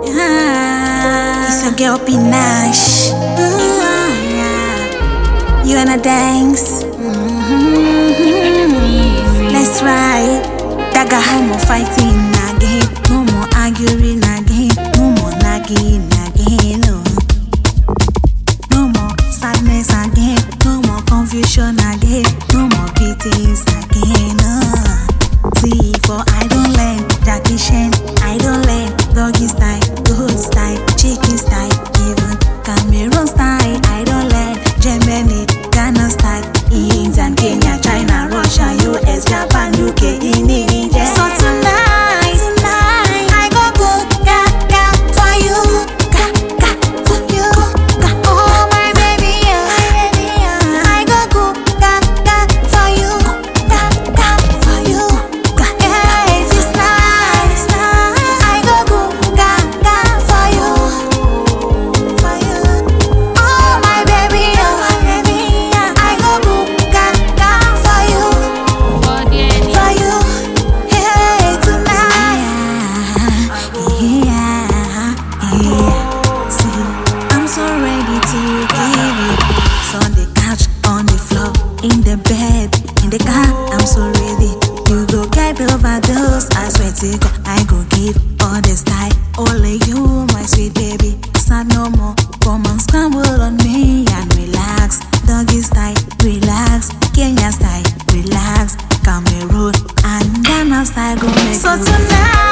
It's your girl Pinash. You wanna dance? Let's ride. Daga homo fighting again. No more arguing again. No more nagging again. No more sadness again. No more confusion again. No more beatings again. See, for I don't learn Jackie Chan. I don't learn doggy style, good style, chicken style, even Cameroon style. I don't learn Germany, Ghana style, India, Kenya, China, Russia, US, Japan, UK, India. So tonight, I go ga for you, ga for you, ga. Oh my baby, I go ga for you, ga for you, ga. Yeah, this night, I go ga for you, for you. Oh my baby, I go ga for you, for you. Hey, tonight, yeah. See, I'm so ready to give you. So on the couch, on the floor, in the bed, in the car, I'm so ready. You go get overdose, I swear to God, I go give all the style. Only you, my sweet baby. Sad no more, come and scramble on me and relax. Doggy style, relax. Kenya style, relax. Cameroon and Ghana style, go make so tonight.